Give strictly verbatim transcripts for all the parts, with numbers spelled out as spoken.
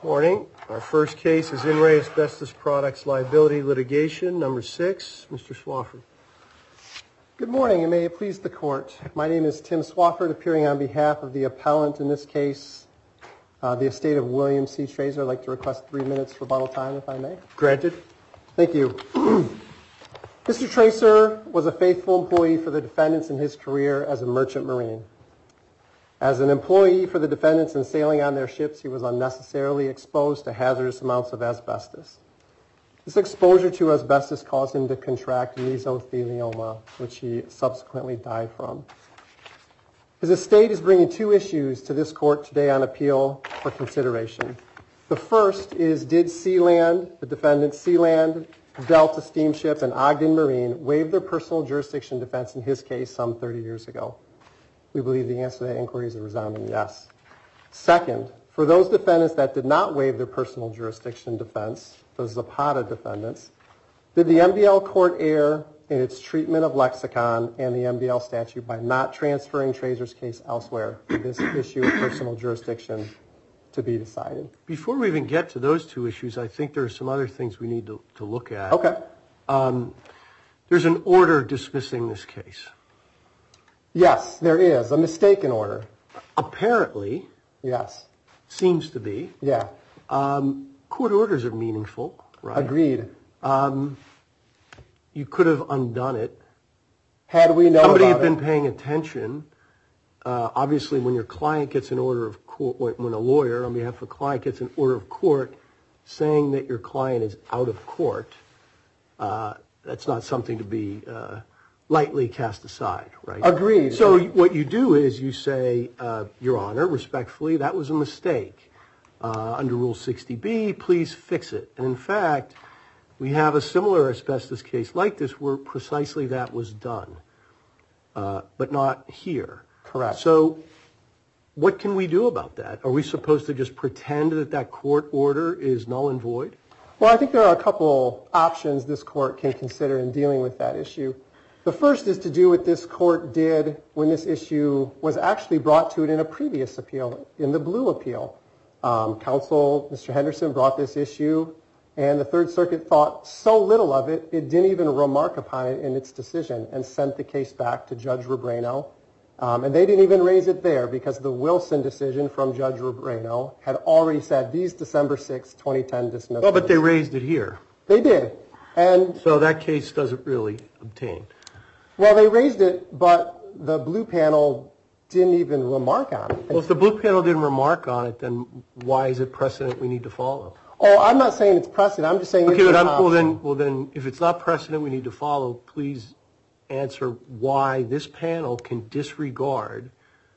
Morning. Our first case is In Re Asbestos Products Liability Litigation, number six. Mister Swafford. Good morning, and may it please the court. My name is Tim Swafford, appearing on behalf of the appellant in this case, uh, the estate of William C. Tracer. I'd like to request three minutes rebuttal time, if I may. Granted. Thank you. Mister Tracer was a faithful employee for the defendants in his career as a merchant marine. As an employee for the defendants in sailing on their ships, he was unnecessarily exposed to hazardous amounts of asbestos. This exposure to asbestos caused him to contract mesothelioma, which he subsequently died from. His estate is bringing two issues to this court today on appeal for consideration. The first is, did Sealand, the defendant Sealand, Delta Steamship, and Ogden Marine waive their personal jurisdiction defense in his case some thirty years ago? We believe the answer to that inquiry is a resounding yes. Second, for those defendants that did not waive their personal jurisdiction defense, the Zapata defendants, did the M D L court err in its treatment of lexicon and the M D L statute by not transferring Tracer's case elsewhere for this issue of personal jurisdiction to be decided? Before we even get to those two issues, I think there are some other things we need to, to look at. Okay. Um, there's an order dismissing this case. Yes, there is. A mistaken order. Apparently. Yes. Seems to be. Yeah. Um, court orders are meaningful, right? Agreed. Um, you could have undone it. Had we known Somebody about had been it. paying attention. Uh, obviously, when your client gets an order of court, when a lawyer on behalf of a client gets an order of court saying that your client is out of court, uh, that's not something to be uh, lightly cast aside, right? Agreed. So what you do is you say, uh, Your Honor, respectfully, that was a mistake. Uh, under Rule sixty B, please fix it. And in fact, we have a similar asbestos case like this where precisely that was done, uh, but not here. Correct. So what can we do about that? Are we supposed to just pretend that that court order is null and void? Well, I think there are a couple options this court can consider in dealing with that issue. The first is to do what this court did when this issue was actually brought to it in a previous appeal, in the Blue appeal. Um, counsel, Mister Henderson, brought this issue, and the Third Circuit thought so little of it, it didn't even remark upon it in its decision and sent the case back to Judge Rebrano. Um, and they didn't even raise it there because the Wilson decision from Judge Rebrano had already said these December sixth, twenty ten dismissals. Well, but they raised it here. They did. And so that case doesn't really obtain. Well, they raised it, but the Blue panel didn't even remark on it. Well, if the Blue panel didn't remark on it, then why is it precedent we need to follow? Oh, I'm not saying it's precedent. I'm just saying okay, it's but an I'm, well, option. then, well, then, if it's not precedent we need to follow, please answer why this panel can disregard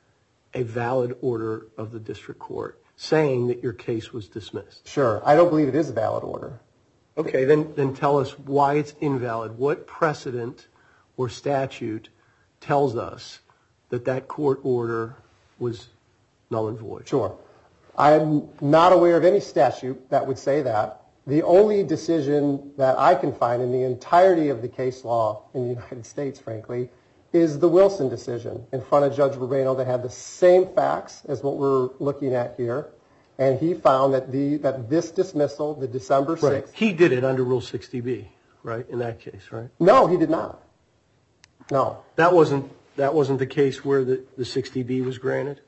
a valid order of the district court saying that your case was dismissed. Sure. I don't believe it is a valid order. Okay, then, then tell us why it's invalid. What precedent or statute tells us that that court order was null and void? Sure. I'm not aware of any statute that would say that. The only decision that I can find in the entirety of the case law in the United States, frankly, is the Wilson decision in front of Judge Rebrano that had the same facts as what we're looking at here. And he found that the that this dismissal, the December sixth... Right. He did it under Rule sixty B, right, in that case, right? No, he did not. No. That wasn't that wasn't the case where the, the sixty B was granted?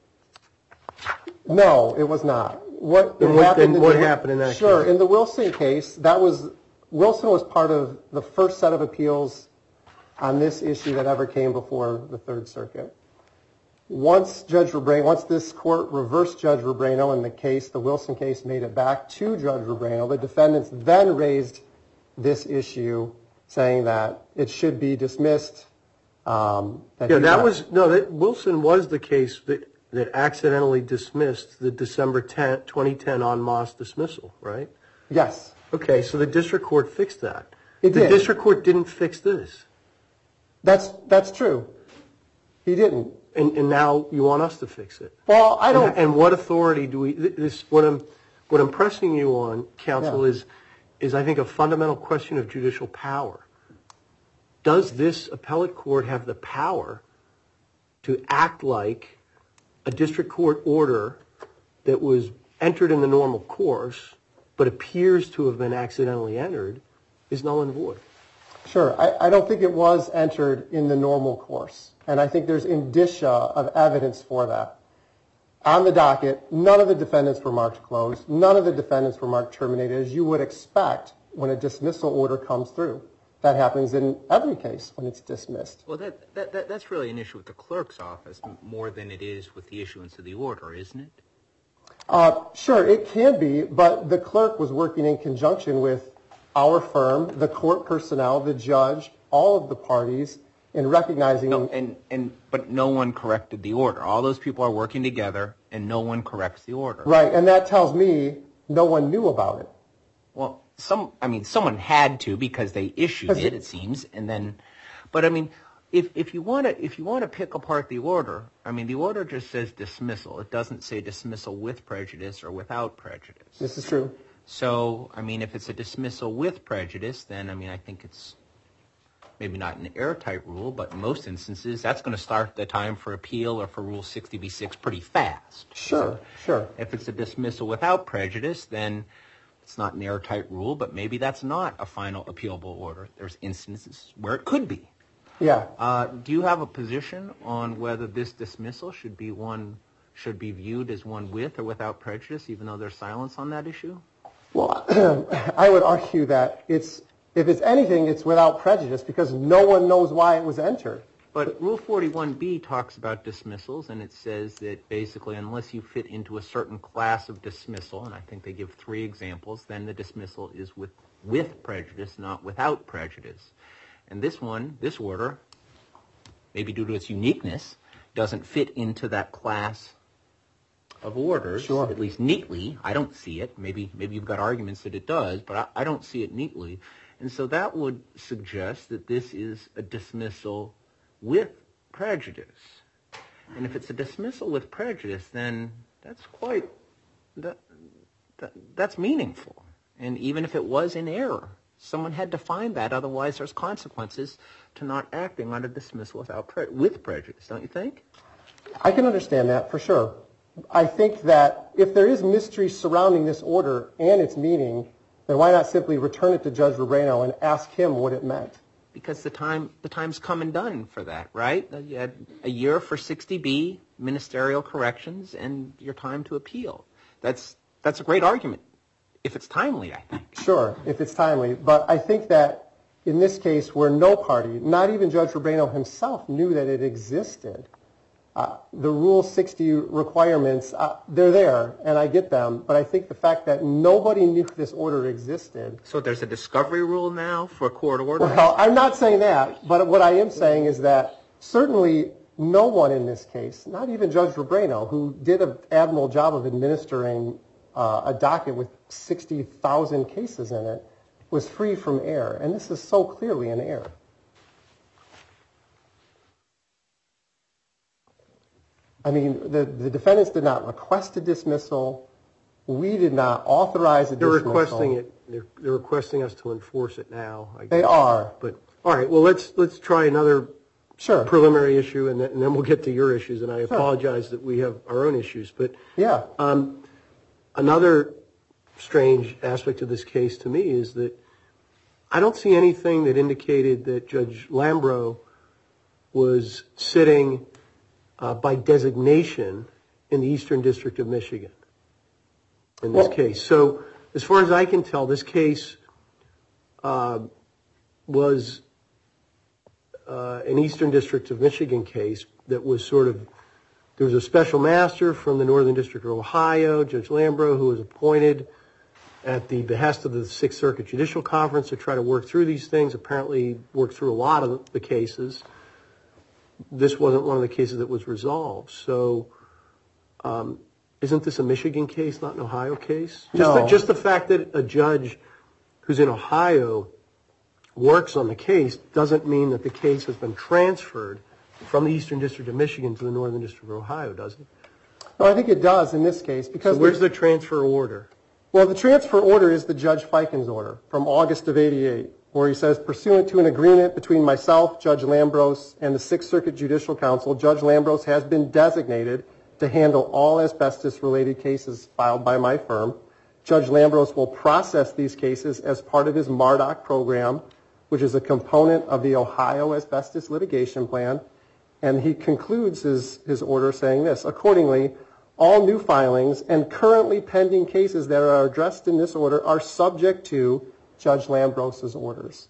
No, it was not. What then what, happened, then what in the, happened in that sure, case? Sure, in the Wilson case, that was Wilson was part of the first set of appeals on this issue that ever came before the Third Circuit. Once Judge Rebrano, once this court reversed Judge Rebrano in the case, the Wilson case made it back to Judge Rebrano. The defendants then raised this issue, saying that it should be dismissed. Um, that yeah, that not, was no. That Wilson was the case that that accidentally dismissed the December tenth, twenty ten en masse dismissal, right? Yes. Okay, so the district court fixed that. It the did. district court didn't fix this. That's that's true. He didn't. And and now you want us to fix it. Well, I don't. And, and what authority do we? This what I'm what I'm pressing you on, counsel, Yeah. is is I think a fundamental question of judicial power. Does this appellate court have the power to act like a district court order that was entered in the normal course, but appears to have been accidentally entered, is null and void. Sure. I, I don't think it was entered in the normal course. And I think there's indicia of evidence for that. On the docket, none of the defendants were marked closed. None of the defendants were marked terminated, as you would expect when a dismissal order comes through. That happens in every case when it's dismissed. Well, that, that, that that's really an issue with the clerk's office more than it is with the issuance of the order, isn't it? Uh, sure, it can be, but the clerk was working in conjunction with our firm, the court personnel, the judge, all of the parties, in recognizing... No, and, and, but no one corrected the order. All those people are working together, and no one corrects the order. Right, and that tells me no one knew about it. Well, some, I mean, someone had to because they issued it, it seems, and then, but I mean, if if you want to if you want to pick apart the order, I mean, the order just says dismissal. It doesn't say dismissal with prejudice or without prejudice. This is true. So, I mean, if it's a dismissal with prejudice, then I mean, I think it's maybe not an airtight rule, but in most instances, that's going to start the time for appeal or for Rule sixty B six pretty fast. Sure, so sure. If it's a dismissal without prejudice, then it's not an airtight rule, but maybe that's not a final appealable order. There's instances where it could be. Yeah. Uh, do you have a position on whether this dismissal should be one should be viewed as one with or without prejudice, even though there's silence on that issue? Well, I would argue that it's if it's anything, it's without prejudice because no one knows why it was entered. But Rule forty-one B talks about dismissals, and it says that basically unless you fit into a certain class of dismissal, and I think they give three examples, then the dismissal is with, with prejudice, not without prejudice. And this one, this order, maybe due to its uniqueness, doesn't fit into that class of orders, sure. At least neatly. I don't see it. Maybe maybe you've got arguments that it does, but I, I don't see it neatly. And so that would suggest that this is a dismissal with prejudice. And if it's a dismissal with prejudice, then that's quite, that, that that's meaningful. And even if it was in error, someone had to find that, otherwise there's consequences to not acting on a dismissal without pre- with prejudice, don't you think? I can understand that for sure. I think that if there is mystery surrounding this order and its meaning, then why not simply return it to Judge Rubrano and ask him what it meant? Because the time the time's come and done for that, right? You had a year for sixty B, ministerial corrections, and your time to appeal. That's that's a great argument, if it's timely, I think. Sure, if it's timely. But I think that in this case where no party, not even Judge Rubrano himself, knew that it existed, uh, the Rule sixty requirements, uh, they're there, and I get them. But I think the fact that nobody knew this order existed. So there's a discovery rule now for a court order? Well, I'm not saying that, but what I am saying is that certainly no one in this case, not even Judge Rubrano, who did an admirable job of administering uh, a docket with sixty thousand cases in it, was free from error. And this is so clearly an error. I mean, the, the defendants did not request a dismissal. We did not authorize a they're dismissal. Requesting it. They're, they're requesting us to enforce it now. I guess. They are. But all right. Well, let's let's try another sure. preliminary issue, and then, and then we'll get to your issues. And I sure. apologize that we have our own issues. But yeah. Um, another strange aspect of this case to me is that I don't see anything that indicated that Judge Lambro was sitting uh, by designation in the Eastern District of Michigan in this well, case. So as far as I can tell, this case uh, was uh, an Eastern District of Michigan case that was sort of, there was a special master from the Northern District of Ohio, Judge Lambro, who was appointed at the behest of the Sixth Circuit Judicial Conference to try to work through these things, apparently worked through a lot of the cases. This wasn't one of the cases that was resolved. So um, isn't this a Michigan case, not an Ohio case? Just, no. the, just the fact that a judge who's in Ohio works on the case doesn't mean that the case has been transferred from the Eastern District of Michigan to the Northern District of Ohio, does it? No, I think it does in this case. Because so where's the transfer order? Well, the transfer order is the Judge Fikens order from August of eighty-eight, where he says, pursuant to an agreement between myself, Judge Lambros, and the Sixth Circuit Judicial Council, Judge Lambros has been designated to handle all asbestos-related cases filed by my firm. Judge Lambros will process these cases as part of his MARDOC program, which is a component of the Ohio Asbestos Litigation Plan. And he concludes his, his order saying this: accordingly, all new filings and currently pending cases that are addressed in this order are subject to Judge Lambros's orders.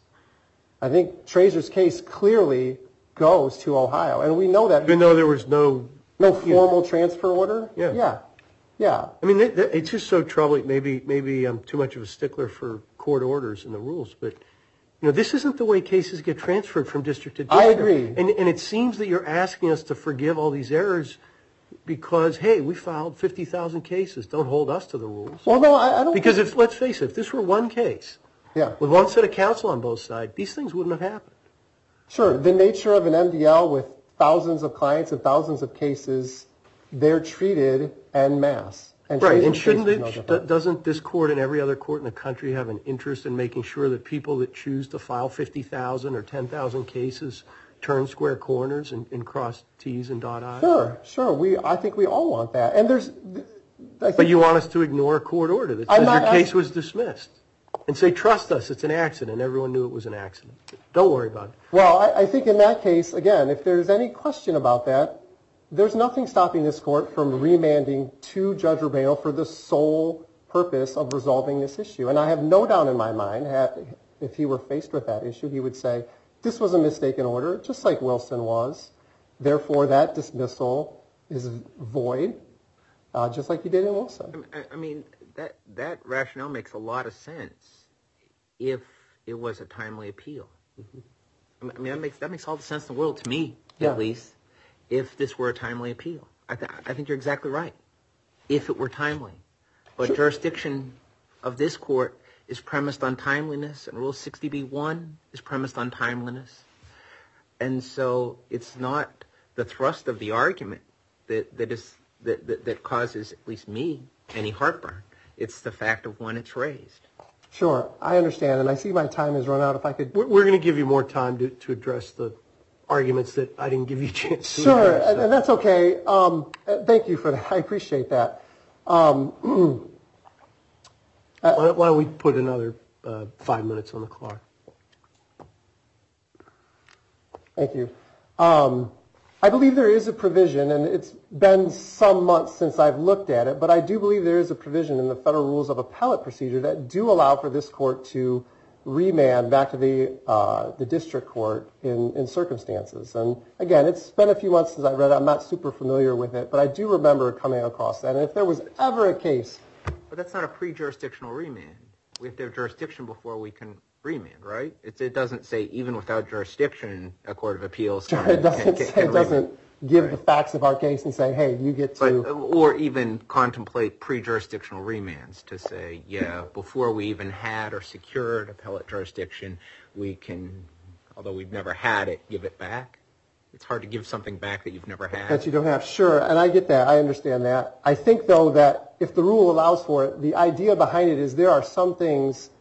I think Trazer's case clearly goes to Ohio, and we know that. Even though there was no... No formal transfer order? Yeah. Yeah. Yeah. I mean, it, it's just so troubling. Maybe maybe I'm too much of a stickler for court orders and the rules, but you know, this isn't the way cases get transferred from district to district. I agree. And and it seems that you're asking us to forgive all these errors because, hey, we filed fifty thousand cases. Don't hold us to the rules. Well, no, I, I don't. Because think... if let's face it, if this were one case, yeah, with one set of counsel on both sides, these things wouldn't have happened. Sure. The nature of an M D L with thousands of clients and thousands of cases, they're treated en masse. And right, and shouldn't it, no doesn't this court and every other court in the country have an interest in making sure that people that choose to file fifty thousand or ten thousand cases turn square corners and, and cross T's and dot I's? Sure, sure. We, I think we all want that. And there's... I think but you want us to ignore a court order that says your case was dismissed and say, trust us, it's an accident. Everyone knew it was an accident. Don't worry about it. Well, I, I think in that case, again, if there's any question about that, there's nothing stopping this court from remanding to Judge Rubino for the sole purpose of resolving this issue. And I have no doubt in my mind, if he were faced with that issue, he would say, this was a mistaken order, just like Wilson was. Therefore, that dismissal is void, uh, just like he did in Wilson. I mean, that, that rationale makes a lot of sense if it was a timely appeal. Mm-hmm. I mean, that makes, that makes all the sense in the world to me, yeah. at least. If this were a timely appeal. I, th- I think you're exactly right. If it were timely. But sure. Jurisdiction of this court is premised on timeliness, and Rule sixty B one is premised on timeliness. And so it's not the thrust of the argument that, that, is, that, that, that causes, at least me, any heartburn. It's the fact of when it's raised. Sure, I understand, and I see my time has run out. If I could... We're, we're going to give you more time to, to address the arguments that I didn't give you a chance to. Sure, address, so. and, and that's okay. Um, thank you for that. I appreciate that. Um, uh, why, why don't we put another uh, five minutes on the clock? Thank you. Um, I believe there is a provision, and it's been some months since I've looked at it, but I do believe there is a provision in the Federal Rules of Appellate Procedure that do allow for this court to remand back to the uh, the district court in, in circumstances. And again, it's been a few months since I read it. I'm not super familiar with it, but I do remember coming across that. And if there was ever a case... But that's not a pre-jurisdictional remand. We have to have jurisdiction before we can remand, right? It, it doesn't say even without jurisdiction, a court of appeals can, it doesn't can, can, say, can it doesn't remand. give right. the facts of our case and say, hey, you get to... But, or even contemplate pre-jurisdictional remands to say, yeah, before we even had or secured appellate jurisdiction, we can, although we've never had it, give it back. It's hard to give something back that you've never had. That you don't have. Sure, and I get that. I understand that. I think, though, that if the rule allows for it, the idea behind it is there are some things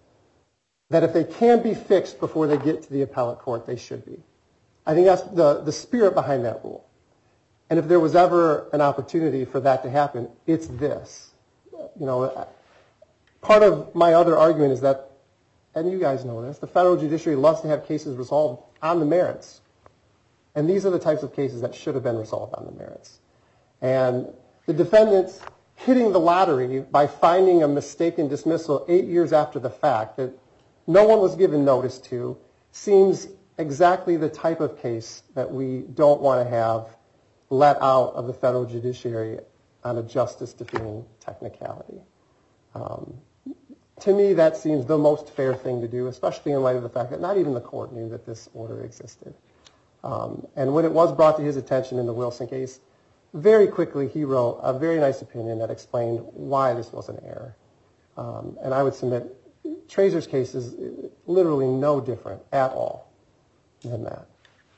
that if they can be fixed before they get to the appellate court, they should be. I think that's the, the spirit behind that rule. And if there was ever an opportunity for that to happen, it's this. You know, part of my other argument is that, and you guys know this, the federal judiciary loves to have cases resolved on the merits. And these are the types of cases that should have been resolved on the merits. And the defendants hitting the lottery by finding a mistaken dismissal eight years after the fact that no one was given notice to seems exactly the type of case that we don't want to have let out of the federal judiciary on a justice-defeating technicality. Um, to me, that seems the most fair thing to do, especially in light of the fact that not even the court knew that this order existed. Um, and when it was brought to his attention in the Wilson case, very quickly he wrote a very nice opinion that explained why this was an error. Um, and I would submit Trazer's case is literally no different at all than that.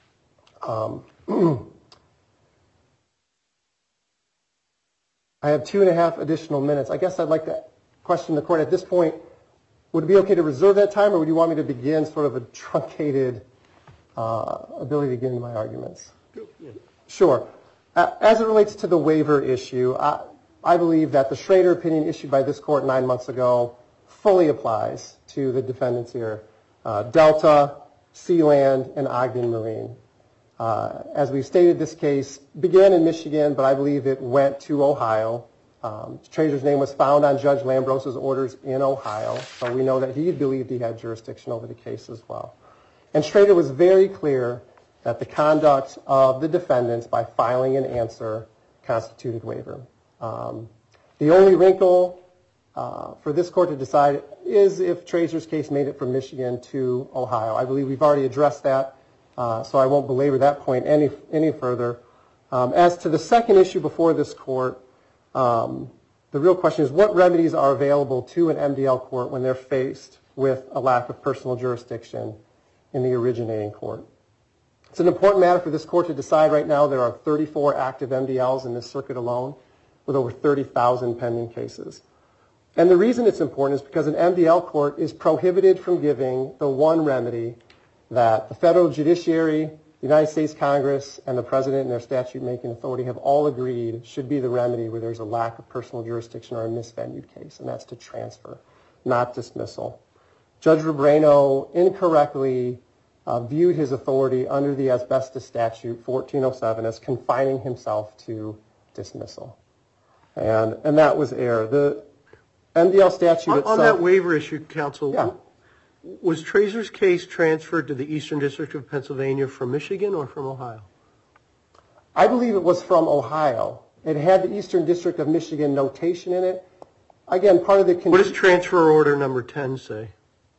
Um, I have two and a half additional minutes. I guess I'd like to question the court at this point. Would it be okay to reserve that time, or would you want me to begin sort of a truncated uh, ability to get into my arguments? Yeah. Sure. Uh, as it relates to the waiver issue, I, I believe that the Schrader opinion issued by this court nine months ago fully applies to the defendants here. Uh, Delta, Sealand, and Ogden Marine. Uh, as we've stated, this case began in Michigan, but I believe it went to Ohio. Um, Schrader's name was found on Judge Lambros's orders in Ohio, so we know that he believed he had jurisdiction over the case as well. And Schrader was very clear that the conduct of the defendants by filing an answer constituted waiver. Um, the only wrinkle uh, for this court to decide is if Trazer's case made it from Michigan to Ohio. I believe we've already addressed that, uh, so I won't belabor that point any any further. Um, as to the second issue before this court, um, the real question is what remedies are available to an M D L court when they're faced with a lack of personal jurisdiction in the originating court. It's an important matter for this court to decide right now. There are thirty-four active M D Ls in this circuit alone with over thirty thousand pending cases. And the reason it's important is because an M D L court is prohibited from giving the one remedy that the federal judiciary, the United States Congress, and the President and their statute-making authority have all agreed should be the remedy where there's a lack of personal jurisdiction or a misvenued case, and that's to transfer, not dismissal. Judge Rebrano incorrectly uh, viewed his authority under the asbestos statute fourteen oh seven as confining himself to dismissal. And, and that was error. The M D L statute on, itself... on that waiver issue, counsel, yeah. was Trazer's case transferred to the Eastern District of Pennsylvania from Michigan or from Ohio? I believe it was from Ohio. It had the Eastern District of Michigan notation in it. Again, part of the... Con- what does transfer order number ten say?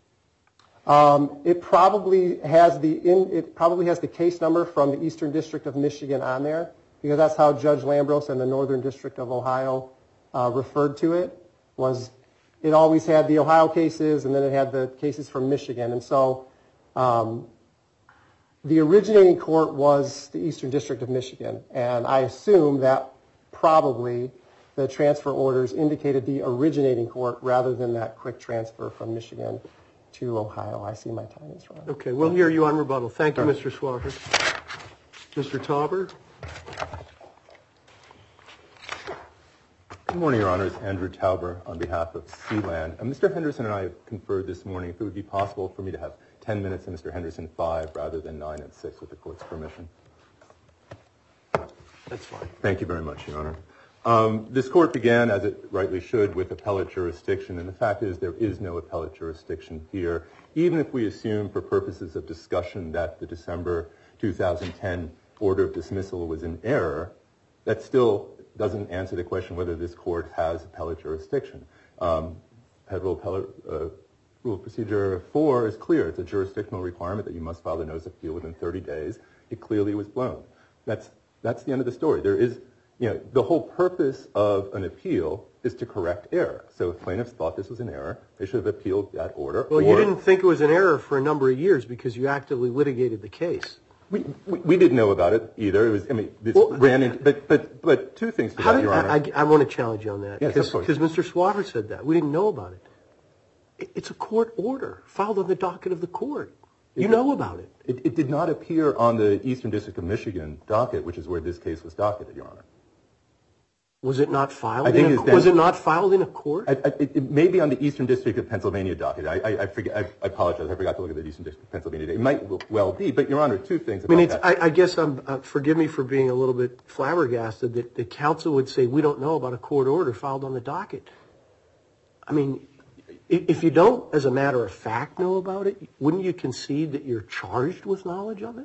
Um, it probably has the in, it probably has the case number from the Eastern District of Michigan on there, because that's how Judge Lambros and the Northern District of Ohio uh, referred to it. Was it always had the Ohio cases and then it had the cases from Michigan, and so um, the originating court was the Eastern District of Michigan, and I assume that probably the transfer orders indicated the originating court rather than that quick transfer from Michigan to Ohio. I see my time is run. Okay, we'll hear you on rebuttal. Thank you, Mister Swafford. Mister Tauber. Good morning, Your Honors. Andrew Tauber on behalf of Sealand. And Mister Henderson and I have conferred this morning if it would be possible for me to have ten minutes and Mister Henderson five rather than nine and six with the court's permission. That's fine. Thank you very much, Your Honor. Um, this court began, as it rightly should, with appellate jurisdiction, and the fact is there is no appellate jurisdiction here. Even if we assume for purposes of discussion that the December two thousand ten order of dismissal was in error, that still doesn't answer the question whether this court has appellate jurisdiction. Um, Federal Appellate uh, Rule of Procedure four is clear. It's a jurisdictional requirement that you must file a notice of appeal within thirty days. It clearly was blown. That's that's the end of the story. There is, you know, the whole purpose of an appeal is to correct error. So if plaintiffs thought this was an error, they should have appealed that order. Well, you didn't think it was an error for a number of years because you actively litigated the case. We, we, we didn't know about it either. It was, I mean, this well, ran into, but, but, but two things to that, did, Your Honor. I, I want to challenge you on that. Yes, of course. Because Mister Swafford said that. We didn't know about it. it. It's a court order filed on the docket of the court. You it, know about it. it. It did not appear on the Eastern District of Michigan docket, which is where this case was docketed, Your Honor. Was it not filed? I think in a, then, was it not filed in a court? I, I, it, it may be on the Eastern District of Pennsylvania docket. I, I, I forget. I, I apologize. I forgot to look at the Eastern District of Pennsylvania. It might well be, but Your Honor, two things about I mean, it's, that. I, I guess I'm. Uh, forgive me for being a little bit flabbergasted that the counsel would say we don't know about a court order filed on the docket. I mean, if, if you don't, as a matter of fact, know about it, wouldn't you concede that you're charged with knowledge of it?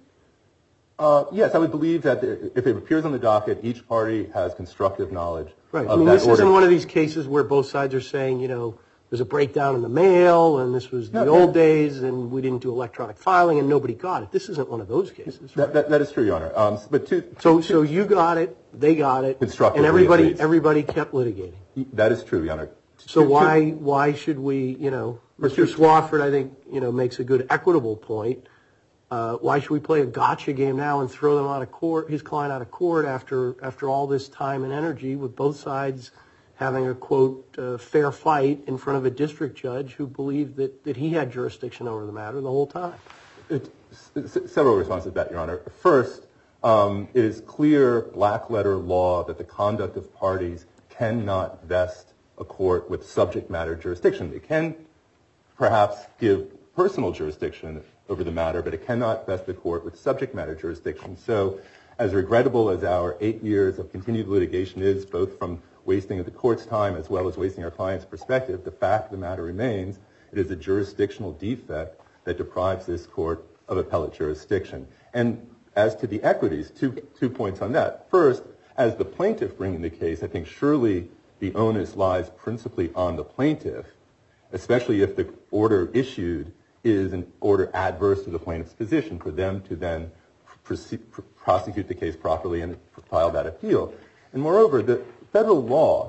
Uh, yes, I would believe that if it appears on the docket, each party has constructive knowledge. Right. Of I mean, that this order. isn't one of these cases where both sides are saying, you know, there's a breakdown in the mail, and this was the no, old no. days, and we didn't do electronic filing, and nobody got it. This isn't one of those cases. Right? That, that, that is true, Your Honor. Um, but two, so, two, so you got it, they got it, Constructively, and everybody, at least. everybody kept litigating. That is true, Your Honor. So Two- why, two- why should we, you know, For Mister two- Swafford, I think, you know, makes a good equitable point. Uh, why should we play a gotcha game now and throw them out of court, his client out of court after after all this time and energy, with both sides having a, quote, uh, fair fight in front of a district judge who believed that, that he had jurisdiction over the matter the whole time? It, s- several responses to that, Your Honor. First, Um, it is clear black letter law that the conduct of parties cannot vest a court with subject matter jurisdiction. It can perhaps give personal jurisdiction over the matter, but it cannot vest the court with subject matter jurisdiction. So as regrettable as our eight years of continued litigation is, both from wasting of the court's time as well as wasting our client's perspective, the fact of the matter remains, it is a jurisdictional defect that deprives this court of appellate jurisdiction. And as to the equities, two, two points on that. First, as the plaintiff bringing the case, I think surely the onus lies principally on the plaintiff, especially if the order issued is an order adverse to the plaintiff's position, for them to then proceed, pr- prosecute the case properly and file that appeal. And moreover, the federal law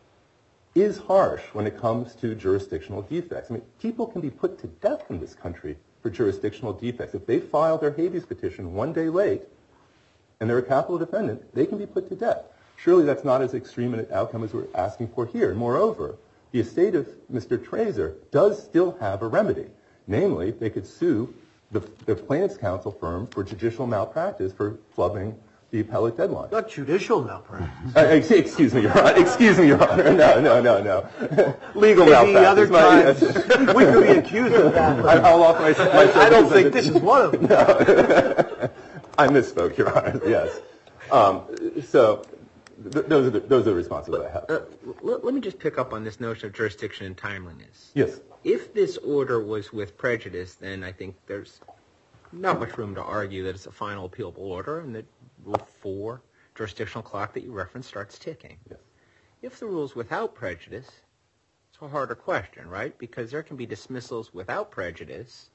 is harsh when it comes to jurisdictional defects. I mean, people can be put to death in this country for jurisdictional defects. If they file their habeas petition one day late and they're a capital defendant, they can be put to death. Surely that's not as extreme an outcome as we're asking for here. And moreover, the estate of Mister Trazer does still have a remedy. Namely, they could sue the, the plaintiff's counsel firm for judicial malpractice for flubbing the appellate deadline. Not judicial malpractice. Uh, ex- excuse me, Your Honor. Excuse me, Your Honor. No, no, no, no. Legal Maybe malpractice. other times we could be accused of that. I, I'll offer my, my I don't think this is one of them. No. I misspoke, Your Honor. Yes. Um, so th- those are the, those are the responses that I have. Uh, let, let me just pick up on this notion of jurisdiction and timeliness. Yes. If this order was with prejudice, then I think there's not much room to argue that it's a final appealable order and that Rule four, jurisdictional clock that you referenced, starts ticking. Yes. If the rule's without prejudice, it's a harder question, right? Because there can be dismissals without prejudice.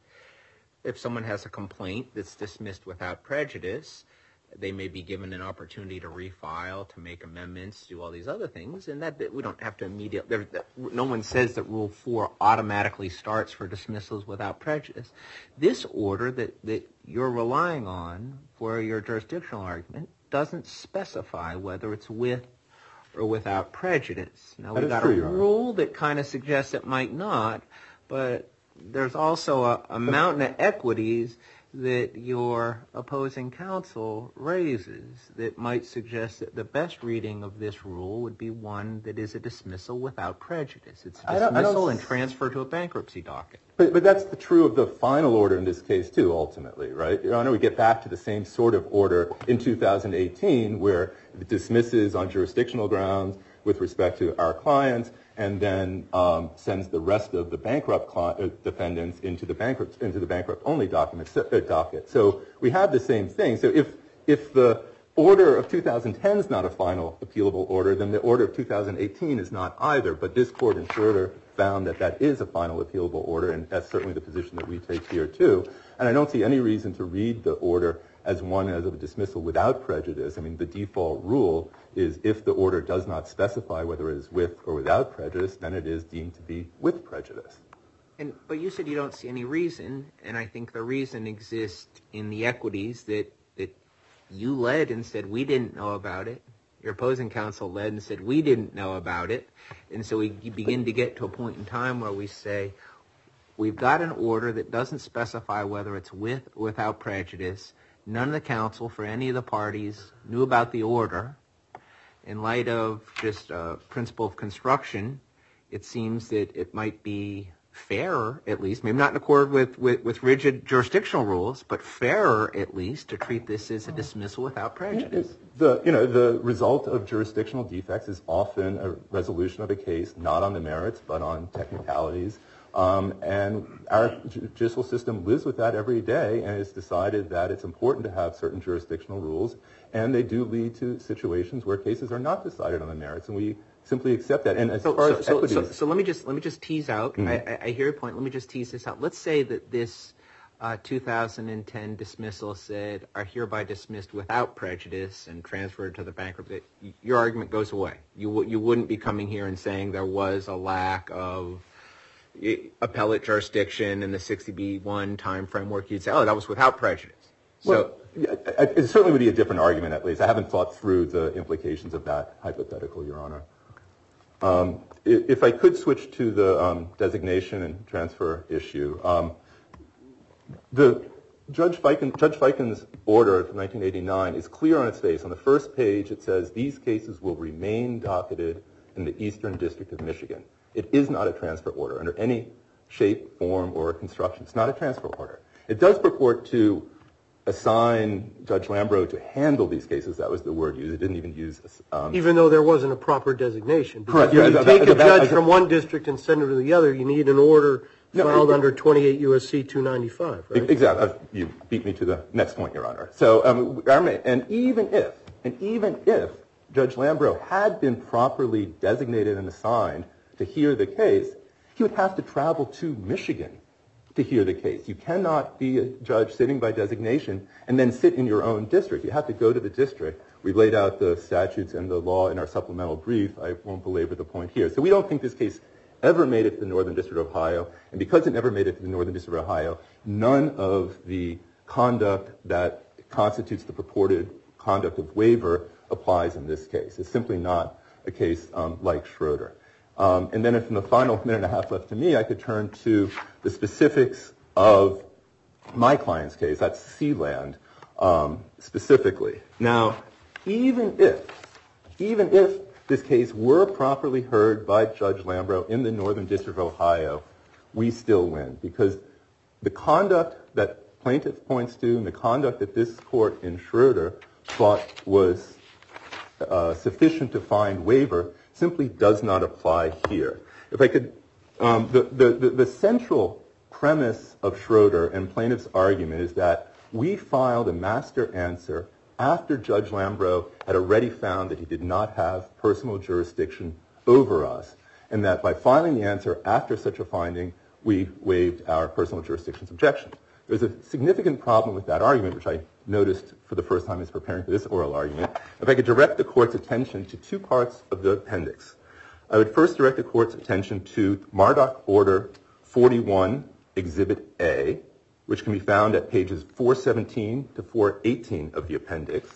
If someone has a complaint that's dismissed without prejudice, they may be given an opportunity to refile, to make amendments, do all these other things, and that, that we don't have to immediately. There, that, no one says that Rule four automatically starts for dismissals without prejudice. This order that, that you're relying on for your jurisdictional argument doesn't specify whether it's with or without prejudice. Now, we've got a rule that kind of suggests it might not, but there's also a, a mountain of equities that your opposing counsel raises that might suggest that the best reading of this rule would be one that is a dismissal without prejudice. It's a dismissal and transfer to a bankruptcy docket. But, but that's the true of the final order in this case, too, ultimately, right? Your Honor, we get back to the same sort of order in two thousand eighteen where it dismisses on jurisdictional grounds with respect to our clients and then um, sends the rest of the bankrupt cli- uh, defendants into the bankrupt into the bankrupt only document uh, docket. So we have the same thing. So if if the order of two thousand ten is not a final appealable order, then the order of two thousand eighteen is not either. But this court in Schroeder found that that is a final appealable order, and that's certainly the position that we take here too. And I don't see any reason to read the order as one as of a dismissal without prejudice. I mean, the default rule is if the order does not specify whether it is with or without prejudice, then it is deemed to be with prejudice. And but you said you don't see any reason, and I think the reason exists in the equities that that you led and said we didn't know about it. Your opposing counsel led and said we didn't know about it. And so we begin to get to a point in time where we say we've got an order that doesn't specify whether it's with or without prejudice. None of the counsel for any of the parties knew about the order. In light of just a principle of construction, it seems that it might be fairer, at least, maybe not in accord with, with, with rigid jurisdictional rules, but fairer, at least, to treat this as a dismissal without prejudice. The, you know, the result of jurisdictional defects is often a resolution of a case, not on the merits, but on technicalities. Um, and our judicial system lives with that every day, and it's decided that it's important to have certain jurisdictional rules, and they do lead to situations where cases are not decided on the merits, and we simply accept that. And as so, far so, as so, equities, so, so let me just let me just tease out. Mm-hmm. I, I hear your point. Let me just tease this out. Let's say that this uh, two thousand ten dismissal said are hereby dismissed without prejudice and transferred to the bankruptcy. Your argument goes away. You you wouldn't be coming here and saying there was a lack of appellate jurisdiction in the sixty B one time framework. You'd say, oh, that was without prejudice. So. Well, yeah, it certainly would be a different argument, at least. I haven't thought through the implications of that hypothetical, Your Honor. Um, if I could switch to the um, designation and transfer issue, um, the Judge Fiken, Judge Fiken's order from nineteen eighty-nine is clear on its face. On the first page, it says these cases will remain docketed in the Eastern District of Michigan. It is not a transfer order under any shape, form, or construction. It's not a transfer order. It does purport to assign Judge Lambro to handle these cases. That was the word used. It didn't even use... Um, Even though there wasn't a proper designation. Correct. When Yeah, you take that, a that, judge that, from one district and send him to the other, you need an order no, filed it, under twenty-eight U S C two ninety-five, right? Exactly. Uh, you beat me to the next point, Your Honor. So, um, and even if, and even if Judge Lambro had been properly designated and assigned to hear the case, he would have to travel to Michigan to hear the case. You cannot be a judge sitting by designation and then sit in your own district. You have to go to the district. We laid out the statutes and the law in our supplemental brief. I won't belabor the point here. So we don't think this case ever made it to the Northern District of Ohio. And because it never made it to the Northern District of Ohio, none of the conduct that constitutes the purported conduct of waiver applies in this case. It's simply not a case um, like Schroeder. Um, and then if in the final minute and a half left to me, I could turn to the specifics of my client's case. That's Sealand um, specifically. Now, even if, even if this case were properly heard by Judge Lambro in the Northern District of Ohio, we still win because the conduct that plaintiff points to and the conduct that this court in Schroeder thought was uh, sufficient to find waiver simply does not apply here. If I could, um, the, the, the, the central premise of Schroeder and plaintiff's argument is that we filed a master answer after Judge Lambro had already found that he did not have personal jurisdiction over us, and that by filing the answer after such a finding, we waived our personal jurisdiction's objection. There's a significant problem with that argument, which I noticed for the first time as preparing for this oral argument. If I could direct the court's attention to two parts of the appendix. I would first direct the court's attention to Marduk Order forty-one, Exhibit A, which can be found at pages four seventeen to four eighteen of the appendix.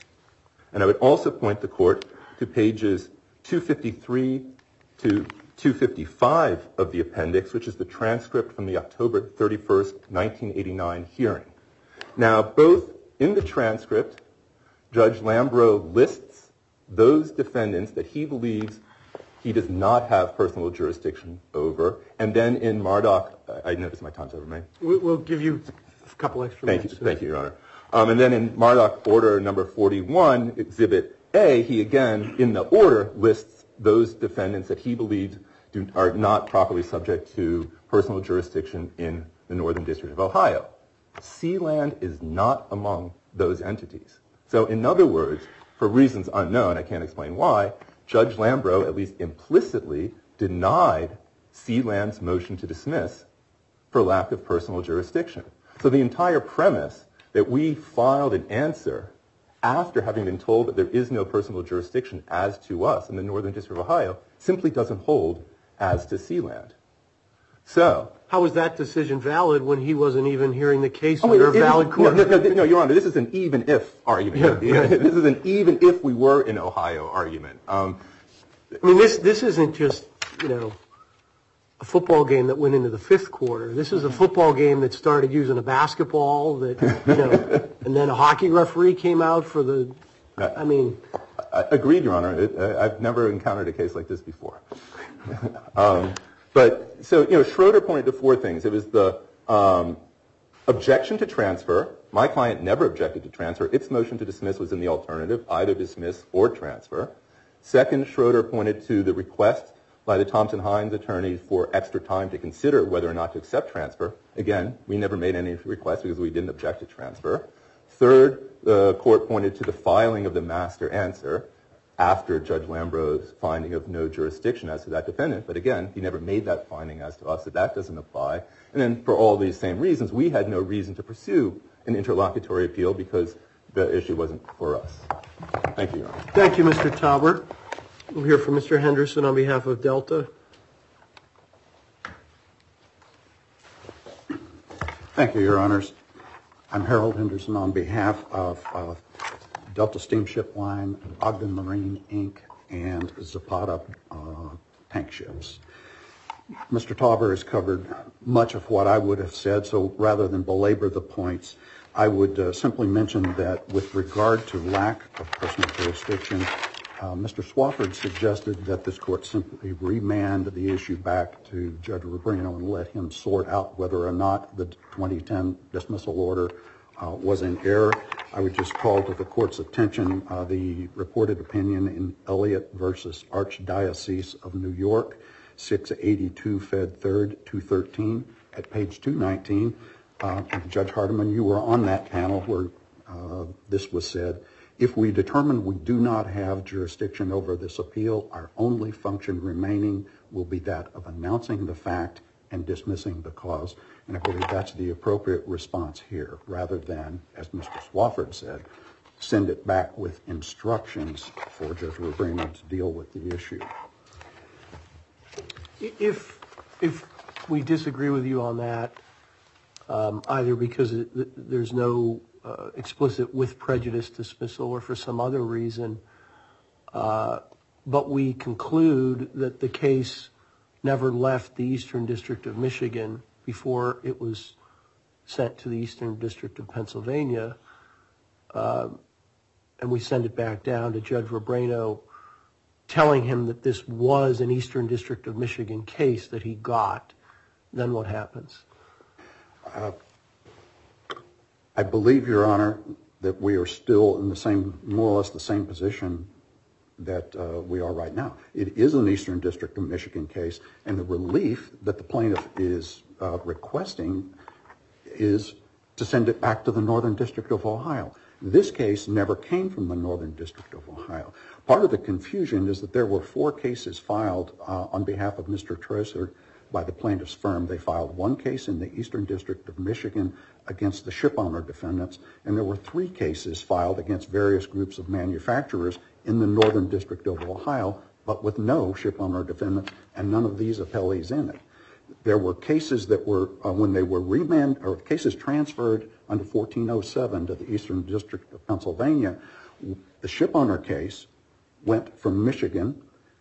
And I would also point the court to pages two fifty-three to two fifty-five of the appendix, which is the transcript from the October thirty-first, nineteen eighty-nine hearing. Now, both in the transcript, Judge Lambro lists those defendants that he believes he does not have personal jurisdiction over, and then in Marduk, I notice my time's over, May. We'll give you a couple extra Thank minutes. you, thank you, Your Honor. Um, and then in Marduk Order number forty-one, Exhibit A, he again, in the order, lists those defendants that he believes do, are not properly subject to personal jurisdiction in the Northern District of Ohio. Sealand is not among those entities. So in other words, for reasons unknown, I can't explain why, Judge Lambro at least implicitly denied Sealand's motion to dismiss for lack of personal jurisdiction. So the entire premise that we filed an answer after having been told that there is no personal jurisdiction as to us in the Northern District of Ohio simply doesn't hold as to Sealand. So how was that decision valid when he wasn't even hearing the case oh, under it, a valid it, court? No, no, no, no, Your Honor, this is an even if argument. Yeah, right. This is an even if we were in Ohio argument. Um, I mean, this this isn't just, you know, a football game that went into the fifth quarter. This is a football game that started using a basketball that, you know, and then a hockey referee came out for the, I mean. I, agreed, Your Honor. It, I, I've never encountered a case like this before. um, but, so, you know, Schroeder pointed to four things. It was the um, objection to transfer. My client never objected to transfer. Its motion to dismiss was in the alternative, either dismiss or transfer. Second, Schroeder pointed to the request by the Thompson-Hines attorneys for extra time to consider whether or not to accept transfer. Again, we never made any requests because we didn't object to transfer. Third, the court pointed to the filing of the master answer after Judge Lambro's finding of no jurisdiction as to that defendant. But again, he never made that finding as to us, so that doesn't apply. And then for all these same reasons, we had no reason to pursue an interlocutory appeal because the issue wasn't for us. Thank you, Your Honor. Thank you, Mister Tauber. We'll hear from Mister Henderson on behalf of Delta. Thank you, Your Honors. I'm Harold Henderson on behalf of uh, Delta Steamship Line, Ogden Marine, Incorporated, and Zapata uh, tank ships. Mister Tauber has covered much of what I would have said, so rather than belabor the points, I would uh, simply mention that with regard to lack of personal jurisdiction, uh, Mister Swofford suggested that this court simply remand the issue back to Judge Rubino and let him sort out whether or not the twenty ten dismissal order uh, was in error. I would just call to the court's attention uh, the reported opinion in Elliott versus Archdiocese of New York, six eighty-two Fed third, two thirteen, at page two nineteen. Uh, Judge Hardiman, you were on that panel where uh, this was said. If we determine we do not have jurisdiction over this appeal, our only function remaining will be that of announcing the fact and dismissing the cause. And I believe that's the appropriate response here, rather than, as Mister Swofford said, send it back with instructions for Judge Rubino to deal with the issue. If if we disagree with you on that, um, either because it, there's no uh, explicit with prejudice dismissal or for some other reason, uh, but we conclude that the case never left the Eastern District of Michigan before it was sent to the Eastern District of Pennsylvania, uh, and we send it back down to Judge Rubino, telling him that this was an Eastern District of Michigan case that he got, then what happens? Uh, I believe, Your Honor, that we are still in the same, more or less the same position that uh, we are right now. It is an Eastern District of Michigan case, and the relief that the plaintiff is uh, requesting is to send it back to the Northern District of Ohio. This case never came from the Northern District of Ohio. Part of the confusion is that there were four cases filed uh, on behalf of Mister Tracer by the plaintiff's firm. They filed one case in the Eastern District of Michigan against the shipowner defendants, and there were three cases filed against various groups of manufacturers in the Northern District of Ohio, but with no shipowner defendants and none of these appellees in it. There were cases that were, uh, when they were remanded, or cases transferred under fourteen oh seven to the Eastern District of Pennsylvania, the shipowner case went from Michigan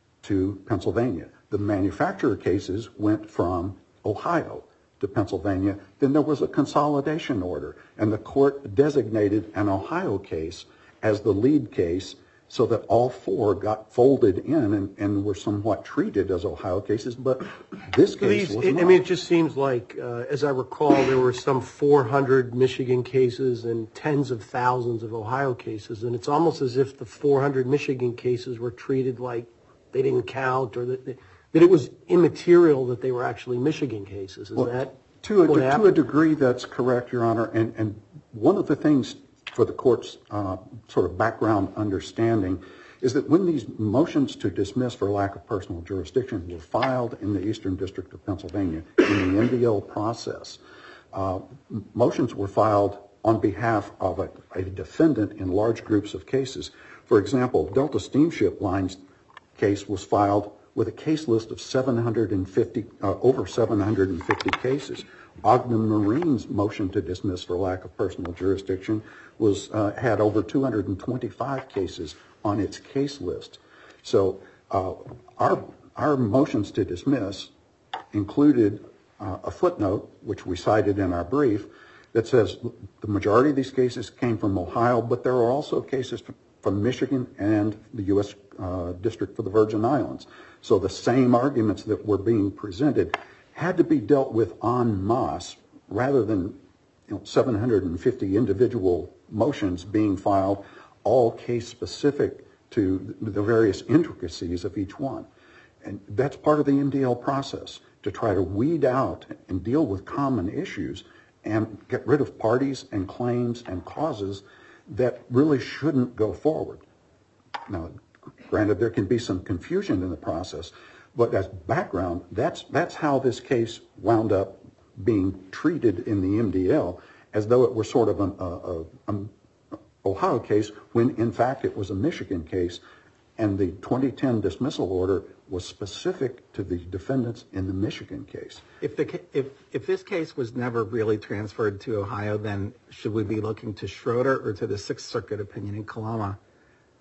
to Pennsylvania. The manufacturer cases went from Ohio to Pennsylvania. Then there was a consolidation order, and the court designated an Ohio case as the lead case so that all four got folded in and, and were somewhat treated as Ohio cases, but this case These, was I not. mean, it just seems like, uh, as I recall, there were some four hundred Michigan cases and tens of thousands of Ohio cases, and it's almost as if the four hundred Michigan cases were treated like they didn't count, or that, they, that it was immaterial that they were actually Michigan cases. Is Well, that to a, what to happened? a degree, that's correct, Your Honor. And, and one of the things for the court's uh, sort of background understanding is that when these motions to dismiss for lack of personal jurisdiction were filed in the Eastern District of Pennsylvania in the M D L process, uh, motions were filed on behalf of a, a defendant in large groups of cases. For example, Delta Steamship Line's case was filed with a case list of seven hundred fifty, uh, over seven hundred fifty cases. Ogden Marine's motion to dismiss for lack of personal jurisdiction was uh, had over two hundred twenty-five cases on its case list. So uh, our our motions to dismiss included uh, a footnote, which we cited in our brief, that says the majority of these cases came from Ohio, but there are also cases from Michigan and the U S uh, District for the Virgin Islands. So the same arguments that were being presented had to be dealt with en masse rather than you know, seven hundred fifty individual motions being filed, all case specific to the various intricacies of each one. And that's part of the M D L process, to try to weed out and deal with common issues and get rid of parties and claims and causes that really shouldn't go forward. Now, granted, there can be some confusion in the process, but as background, that's that's how this case wound up being treated in the M D L, as though it were sort of an a, a, a Ohio case, when in fact it was a Michigan case, and the twenty ten dismissal order was specific to the defendants in the Michigan case. If the if if this case was never really transferred to Ohio, then should we be looking to Schroeder or to the Sixth Circuit opinion in Kalama?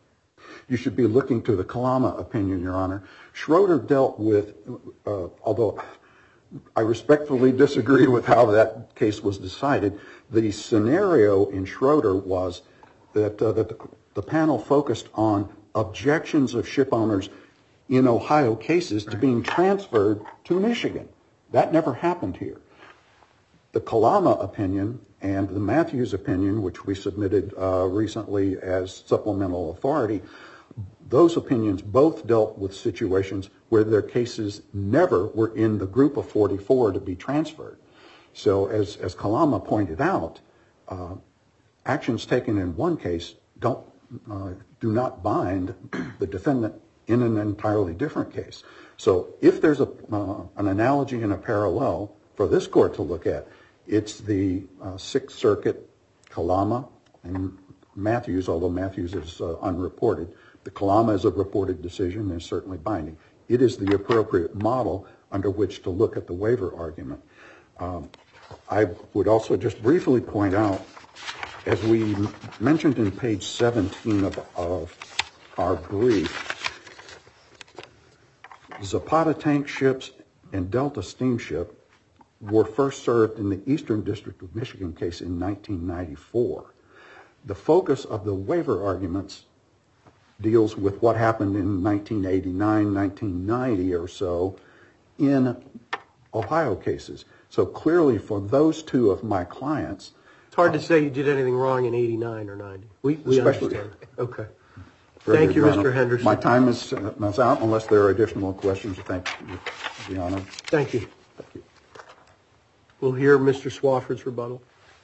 you should be looking to the Kalama opinion, Your Honor. Schroeder dealt with, uh, although I respectfully disagree with how that case was decided, the scenario in Schroeder was that, uh, that the, the panel focused on objections of ship owners in Ohio cases to being transferred to Michigan. That never happened here. The Kalama opinion and the Matthews opinion, which we submitted uh, recently as supplemental authority, those opinions both dealt with situations where their cases never were in the group of forty-four to be transferred. So as, as Kalama pointed out, uh, actions taken in one case don't uh, do not bind the defendant in an entirely different case. So if there's a, uh, an analogy and a parallel for this court to look at, it's the uh, Sixth Circuit, Kalama, and Matthews, although Matthews is uh, unreported. The Kalama is a reported decision and is certainly binding. It is the appropriate model under which to look at the waiver argument. Um, I would also just briefly point out, as we mentioned in page seventeen of, of our brief, Zapata tank ships and Delta steamship were first served in the Eastern District of Michigan case in nineteen ninety-four. The focus of the waiver arguments deals with what happened in nineteen eighty-nine, nineteen ninety or so in Ohio cases. So clearly for those two of my clients... It's hard to say you did anything wrong in eighty-nine or ninety. We, we understand. Okay. Thank you, Mister Henderson. My time is, uh, is out unless there are additional questions. Thank you, Your Honor. Thank you. Thank you. We'll hear Mister Swafford's rebuttal.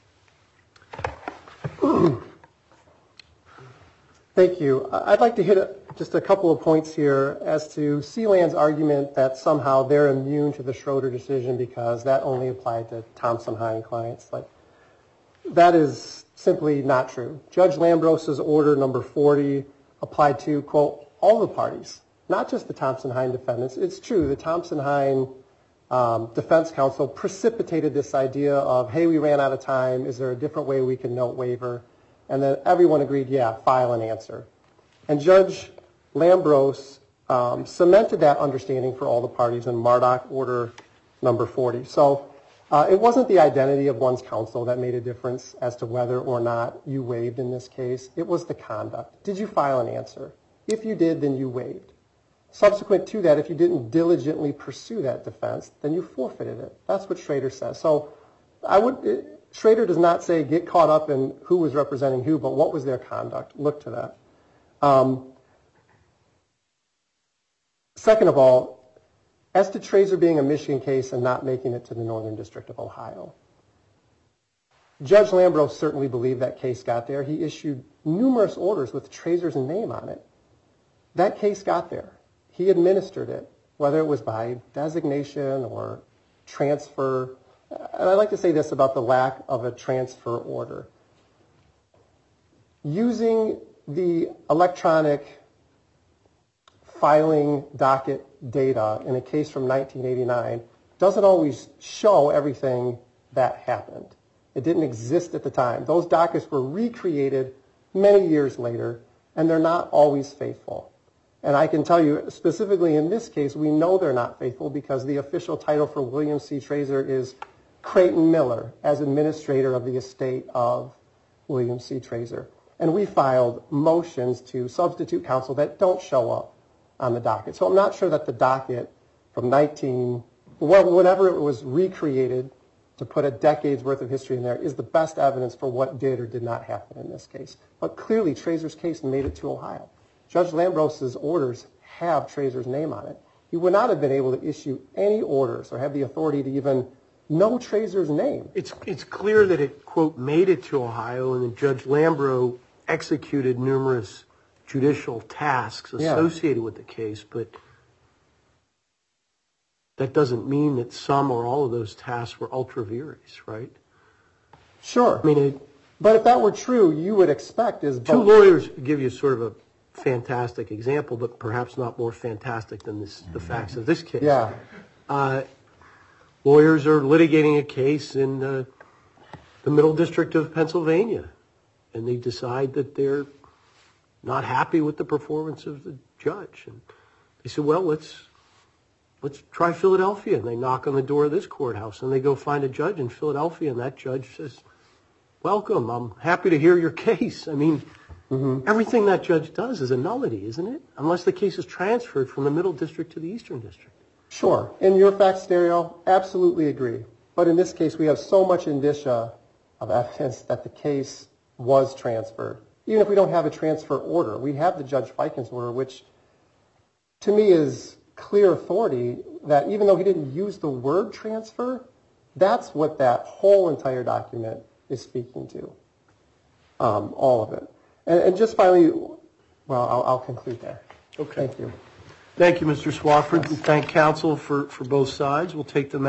Thank you. I'd like to hit a, just a couple of points here as to Sealand's argument that somehow they're immune to the Schroeder decision because that only applied to Thompson-Hein clients. Like, that is simply not true. Judge Lambrose's order number forty applied to, quote, all the parties, not just the Thompson-Hein defendants. It's true, the Thompson-Hein um, defense counsel precipitated this idea of, hey, we ran out of time. Is there a different way we can note waiver? And then everyone agreed, yeah, file an answer. And Judge Lambrose um, cemented that understanding for all the parties in Murdoch order number forty. So uh, it wasn't the identity of one's counsel that made a difference as to whether or not you waived in this case. It was the conduct. Did you file an answer? If you did, then you waived. Subsequent to that, if you didn't diligently pursue that defense, then you forfeited it. That's what Schrader says. So I would... It, Schrader does not say get caught up in who was representing who, but what was their conduct. Look to that. Um, second of all, as to Trazer being a Michigan case and not making it to the Northern District of Ohio, Judge Lambrose certainly believed that case got there. He issued numerous orders with Trazer's name on it. That case got there. He administered it, whether it was by designation or transfer. And I'd like to say this about the lack of a transfer order. Using the electronic filing docket data in a case from nineteen eighty-nine doesn't always show everything that happened. It didn't exist at the time. Those dockets were recreated many years later, and they're not always faithful. And I can tell you, specifically in this case, we know they're not faithful because the official title for William C. Trazer is Creighton Miller as administrator of the estate of William C. Trazer. And we filed motions to substitute counsel that don't show up on the docket. So I'm not sure that the docket from nineteen, well, whenever it was recreated to put a decade's worth of history in there is the best evidence for what did or did not happen in this case. But clearly Trazer's case made it to Ohio. Judge Lambrose's orders have Trazer's name on it. He would not have been able to issue any orders or have the authority to even know Trazer's name. It's it's clear that it, quote, made it to Ohio, and that Judge Lambro executed numerous judicial tasks associated yeah. with the case, but that doesn't mean that some or all of those tasks were ultra vires, right? Sure. I mean, it, but if that were true, you would expect is two lawyers give you sort of a fantastic example, but perhaps not more fantastic than this, the facts of this case. Yeah. Uh, Lawyers are litigating a case in uh, the Middle District of Pennsylvania, and they decide that they're not happy with the performance of the judge. And they said, well, let's let's try Philadelphia. And they knock on the door of this courthouse, and they go find a judge in Philadelphia, and that judge says, welcome, I'm happy to hear your case. I mean, mm-hmm. everything that judge does is a nullity, isn't it? Unless the case is transferred from the Middle District to the Eastern District. Sure. In your fact scenario, absolutely agree. But in this case, we have so much indicia of evidence that the case was transferred. Even if we don't have a transfer order, we have the Judge Fiken's order, which to me is clear authority that even though he didn't use the word transfer, that's what that whole entire document is speaking to, um, all of it. And, and just finally, well, I'll, I'll conclude there. Okay. Thank you. Thank you, Mister Swafford. Yes. Thank counsel for, for both sides. We'll take the